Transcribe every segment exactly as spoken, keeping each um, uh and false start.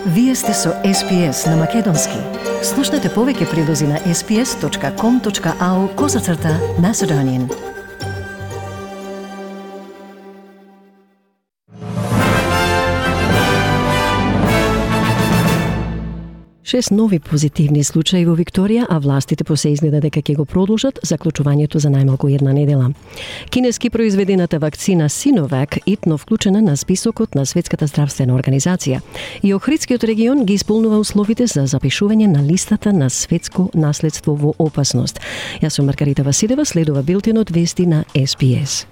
Вие сте со Ес Би Ес на Македонски. Слушнете повеќе прилози на ес би ес точка ком точка ау козацрта Macedonian. Шест нови позитивни случаи во Викторија, а властите по се изгледа дека ќе го продолжат заклучувањето за најмалку една недела. Кинески произведената вакцина Синовак итно вклучена на списокот на Светската здравствена организација и Охридскиот регион ги исполнува условите за запишување на листата на светско наследство во опасност. Јас сум Маргарита Василева, следува билтенот вести на Ес Би Ес.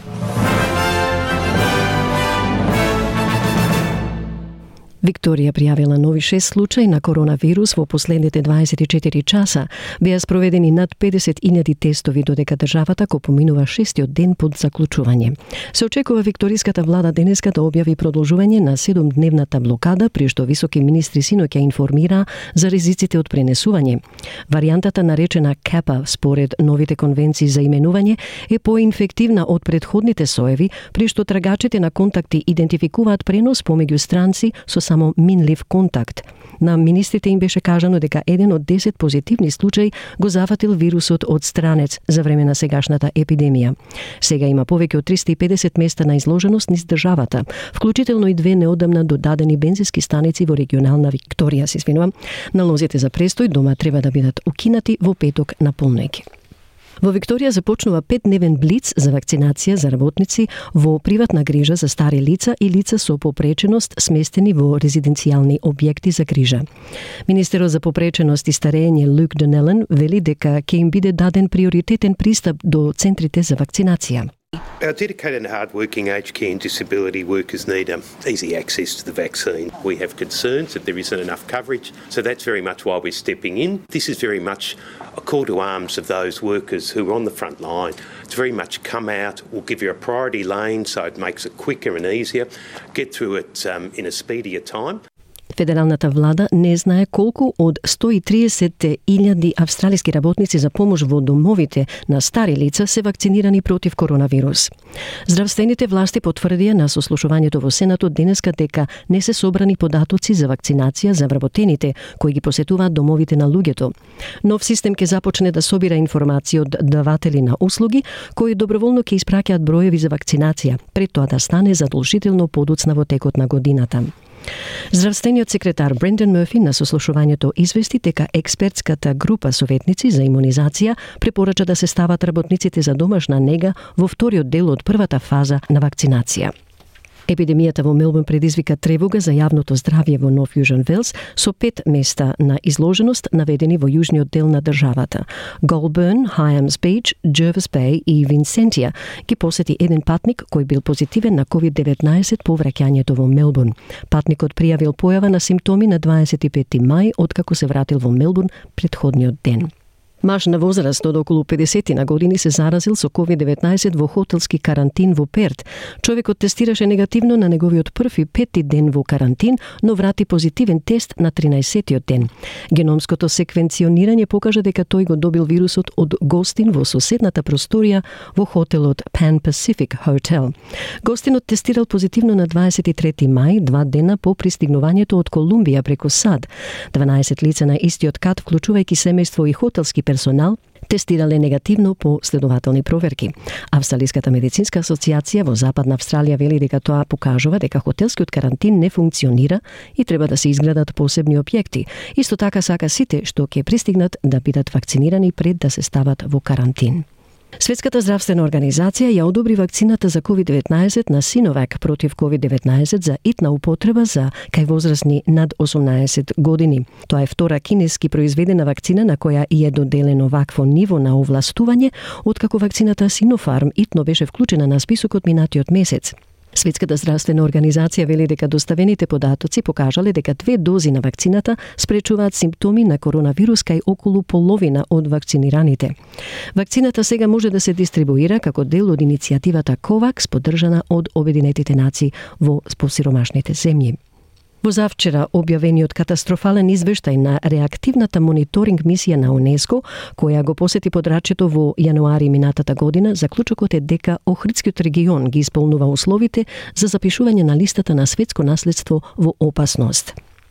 Викторија пријавила нови шест случаи на коронавирус во последните дваесет и четири часа. Беа спроведени над педесет илјади тестови, додека државата го поминува шестиот ден под заклучување. Се очекува викториската влада денеска да објави продолжување на седумдневната блокада, при што високи министри синоќа информира за ризиците од пренесување. Варијантата наречена КЕПА, според новите конвенции за именување, е поинфективна од претходните соеви, при што трагачите на контакти идентификуваат пренос помеѓу странци со само минлив контакт. На министрите им беше кажано дека еден од десет позитивни случаи го зафатил вирусот од странец за време на сегашната епидемија. Сега има повеќе од триста и педесет места на изложеност низ државата, вклучително и две неодамна додадени бензински станици во регионална Викторија, се извинувам. Налозите за престој дома треба да бидат укинати во петок на полноќ. Во Викторија започнува петдневен блиц за вакцинација за работници во приватна грижа за стари лица и лица со попреченост сместени во резиденцијални објекти за грижа. Министерот за попреченост и старење Люк Донелен вели дека ќе им биде даден приоритетен пристап до центрите за вакцинација. Our dedicated and hard-working aged care and disability workers need um, easy access to the vaccine. We have concerns that there isn't enough coverage, so that's very much why we're stepping in. This is very much a call to arms of those workers who are on the front line to very much come out. We'll give you a priority lane so it makes it quicker and easier, get through it um, in a speedier time. Федералната влада не знае колку од сто и триесет илјади австралиски работници за помош во домовите на стари лица се вакцинирани против коронавирус. Здравствените власти потврдија на сослушувањето во Сенатот денеска дека не се собрани податоци за вакцинација за вработените кои ги посетуваат домовите на луѓето. Нов систем ќе започне да собира информации од даватели на услуги кои доброволно ќе испраќаат броеви за вакцинација, пред тоа да стане задолжително подоцна во текот на годината. Здравствениот секретар Брендан Мърфи на сослушувањето извести дека експертската група советници за имунизација препорача да се стават работниците за домашна нега во вториот дел од првата фаза на вакцинација. Епидемијата во Мелбурн предизвика тревога за јавното здравје во Нов Јужен Велс со пет места на изложеност наведени во јужниот дел на државата. Голберн, Хайамс Бич, Джервис Беј и Винсентија ги посети еден патник кој бил позитивен на ковид деветнаесет по враќањето во Мелбурн. Патникот пријавил појава на симптоми на дваесет и пети мај откако се вратил во Мелбурн претходниот ден. Маж на возраст од околу педесет на години се заразил со ковид деветнаесет во хотелски карантин во Перт. Човекот тестираше негативно на неговиот први пети ден во карантин, но врати позитивен тест на тринаесеттиот ден. Геномското секвенционирање покажа дека тој го добил вирусот од гостин во соседната просторија во хотелот Pan Pacific Hotel. Гостинот тестирал позитивно на дваесет и трети мај, два дена по пристигнувањето од Колумбија преку САД. дванаесет лица на истиот кат, вклучувајќи семејство и хотелски персонал, тестирале негативно по следователни проверки. Австралиската медицинска асоциација во Западна Австралија вели дека тоа покажува дека хотелскиот карантин не функционира и треба да се изградат посебни објекти. Исто така сака сите што ќе пристигнат да бидат вакцинирани пред да се стават во карантин. Светската здравствена организација ја одобри вакцината за ковид деветнаесет на Синовак против ковид деветнаесет за итна употреба за кај возрастни над осумнаесет години. Тоа е втора кинески произведена вакцина на која и е доделено вакво ниво на овластување, откако вакцината Синофарм итно беше вклучена на списокот минатиот месец. Светската здравствена организација вели дека доставените податоци покажале дека две дози на вакцината спречуваат симптоми на коронавирус кај околу половина од вакцинираните. Вакцината сега може да се дистрибуира како дел од иницијативата COVAX, поддржана од Обединетите нации во посиромашните земји. Во завчера објавениот катастрофален извештај на реактивната мониторинг мисија на УНЕСКО, која го посети подрачјето во јануари минатата година, заклучокот е дека Охридскиот регион ги исполнува условите за запишување на листата на светско наследство во опасност.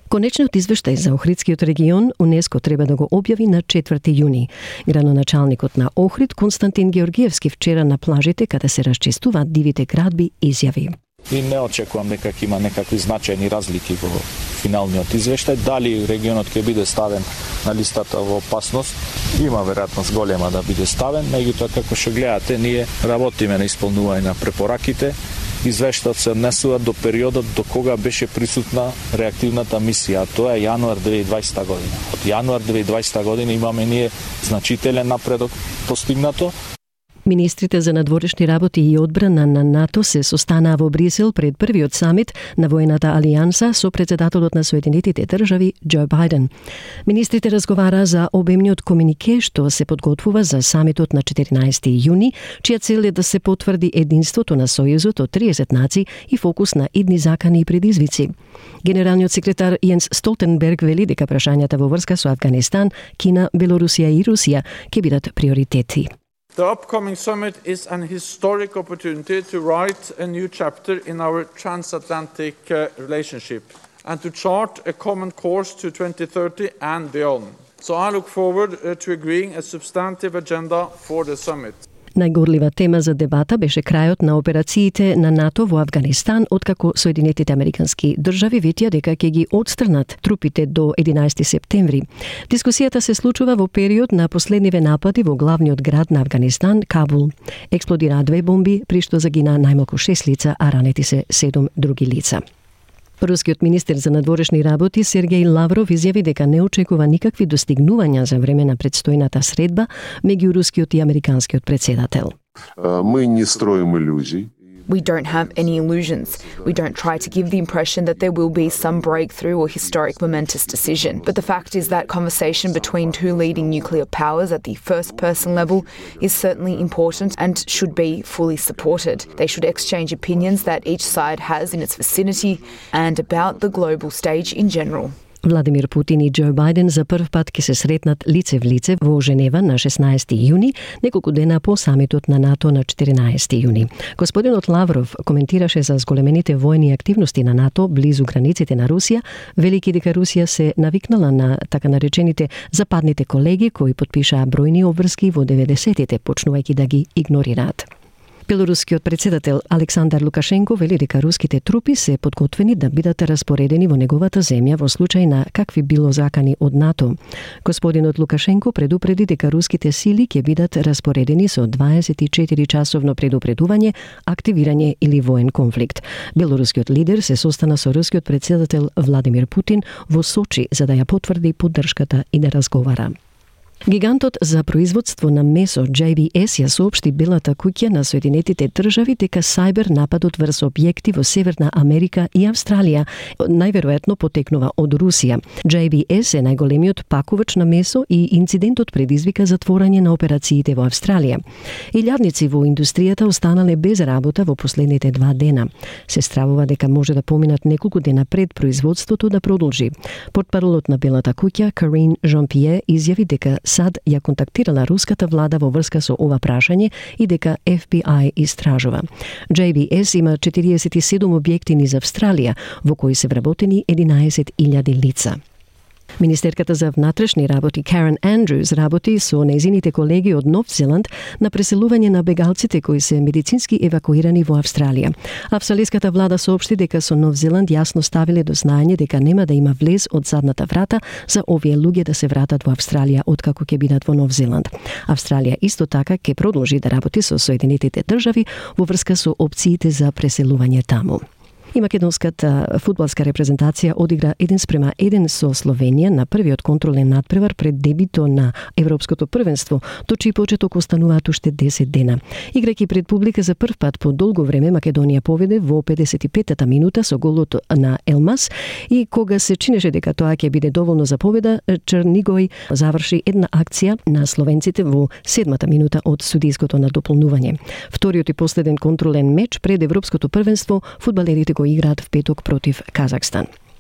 Конечниот извештај за Охридскиот регион УНЕСКО треба да го објави на четврти јуни. Градоначалникот на Охрид Константин Георгиевски вчера на плажите каде се расчистуваат дивите градби изјави: И не очекувам дека ќе има некакви значајни разлики во финалниот извештај. Дали регионот ќе биде ставен на листата во опасност, има веројатност голема да биде ставен, меѓутоа како што гледате, ние работиме на исполнување на препораките. Извештајот се однесува до периодот до кога беше присутна реактивната мисија, а тоа е јануар две илјади и дваесета година. Од јануар две илјади и дваесета година имаме ние значителен напредок постигнато. Министрите за надворешни работи и одбрана на НАТО се состанаа во Брисел пред првиот самит на воената алијанса со претседателот на Соединетите држави Џо Бајден. Министрите разговараа за обемниот комунике што се подготвува за самитот на четиринаесети јуни, чија цел е да се потврди единството на Сојузот од триесет нации и фокус на идни закани и предизвици. Генералниот секретар Јенс Столтенберг вели дека прашањата во врска со Авганистан, Кина, Белорусија и Русија ќе бидат приоритети. The upcoming summit is an historic opportunity to write a new chapter in our transatlantic uh, relationship and to chart a common course to twenty thirty and beyond. So I look forward uh, to agreeing a substantive agenda for the summit. Најгорлива тема за дебата беше крајот на операциите на НАТО во Авганистан, откако Соединетите Американски држави ветија дека ќе ги отстрнат трупите до единаесети септември. Дискусијата се случува во период на последниве напади во главниот град на Авганистан, Кабул. Експлодираа две бомби, при што загина најмалку шест лица, а ранети се седум други лица. Рускиот министер за надворешни работи Сергеј Лавров изјави дека не очекува никакви достигнувања за време на предстојната средба меѓу рускиот и американскиот претседател. Мы не строим иллюзий. We don't have any illusions. We don't try to give the impression that there will be some breakthrough or historic momentous decision. But the fact is that conversation between two leading nuclear powers at the first-person level is certainly important and should be fully supported. They should exchange opinions that each side has in its vicinity and about the global stage in general. Владимир Путин и Џо Бајден за прв пат ќе се сретнат лице в лице во Женева на шеснаесети јуни, неколку дена по самитот на НАТО на четиринаесети јуни. Господинот Лавров коментираше за зголемените војни активности на НАТО близу границите на Русија, велики дека Русија се навикнала на така наречените западните колеги кои потпишаа бројни обврски во деветдесетите, почнувајќи да ги игнорираат. Белорускиот претседател Александар Лукашенко вели дека руските трупи се подготвени да бидат распоредени во неговата земја во случај на какви било закани од НАТО. Господинот Лукашенко предупреди дека руските сили ќе бидат распоредени со дваесет и четири часовно предупредување, активирање или воен конфликт. Белорускиот лидер се состана со рускиот претседател Владимир Путин во Сочи за да ја потврди поддршката и да разговара. Гигантот за производство на месо Џей Би Ес ја соопшти Белата куќа на Соединетите држави дека сајбер нападот врз објекти во Северна Америка и Австралија најверојатно потекнува од Русија. Џей Би Ес е најголемиот пакувач на месо и инцидентот предизвика затворање на операциите во Австралија. Илјадници во индустријата останале без работа во последните два дена. Се стравува дека може да поминат неколку дена пред производството да продолжи. Портпаролот на Белата куќа Карин Жан-Пиер изјави дека САД ја контактирала руската влада во врска со ова прашање и дека Еф Би Ај истражува. Џей Би Ес има четириесет и седум објекти низ Австралија, во кои се вработени единаесет илјади лица. Министерката за внатрешни работи Карен Андрюс работи со нејзините колеги од Нов Зеланд на преселување на бегалците кои се медицински евакуирани во Австралија. Австралиската влада соопшти дека со Нов Зеланд јасно ставиле до знаење дека нема да има влез од задната врата за овие луѓе да се вратат во Австралија откако ќе бидат во Нов Зеланд. Австралија исто така ќе продолжи да работи со Соединетите држави во врска со опциите за преселување таму. И македонската фудбалска репрезентација одигра еден спрема еден со Словенија на првиот контролен надпревар пред дебито на Европското првенство, до чиј почеток остануваат уште десет дена. Играјќи пред публика за прв пат по долго време, Македонија победе во педесет и петата минута со голот на Елмас и кога се чинеше дека тоа ќе биде доволно за победа, Чернигој заврши една акција на словенците во седмата минута од судиското надополнување. Вториот и последен контролен меч пред Европското првенство фудбалерите го играат в петок против Казахстан.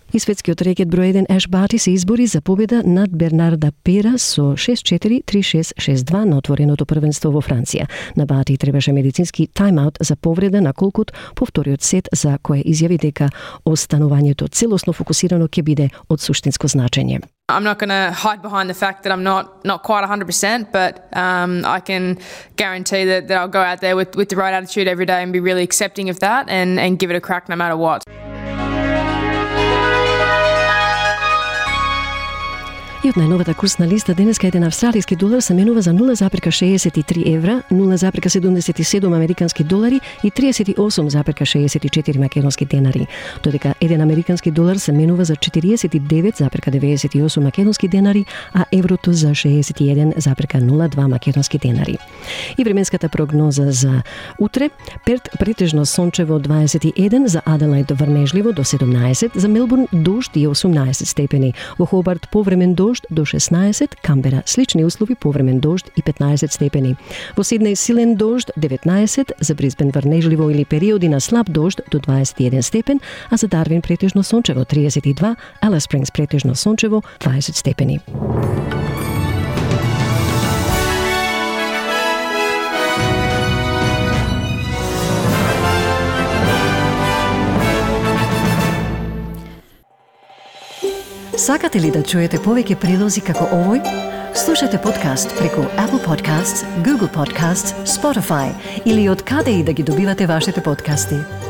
И светскиот рекет број еден Еш Барти се избори за победа над Бернарда Пера со шест четири три шест шест два на отвореното првенство во Франција. На Барти требаше медицински тайм-аут за повреда на колкот по вториот сет, за кое изјави дека останувањето целосно фокусирано ќе биде од суштинско значење. I'm not going to hide behind the fact that I'm not not quite one hundred percent, but um, I can guarantee that, that I'll go out there with, with the right attitude every day and be really accepting of that and, and give it a crack no matter what. И од најновата курсна листа денеска еден австралиски долар се менува за нула запирка шеесет и три евра, нула запирка седумдесет и седум американски долари и триесет и осум запирка шеесет и четири македонски денари. Додека еден американски долар се менува за четириесет и девет запирка деветдесет и осум македонски денари, а еврото за шеесет и еден запирка нула два македонски денари. И временската прогноза за утре: Перт претежно сончево дваесет и еден, за Аделаид врнежливо до седумнаесет, за Мелбурн дожд и осумнаесет степени, во Хобарт повремен дожд до шеснаесет, Камбера слични услови, повремен дожд и петнаесет степени. Во Сиднеј силен дожд деветнаесет, за Брисбен врнежливо или периоди на слаб дожд до дваесет и еден степен, а за Дарвин претежно сончево триесет и два, Алис Спрингс претежно сончево дваесет степени. Сакате ли да чуете повеќе прилози како овој? Слушате подкаст преку Apple Podcasts, Google Podcasts, Spotify или од каде и да ги добивате вашите подкасти.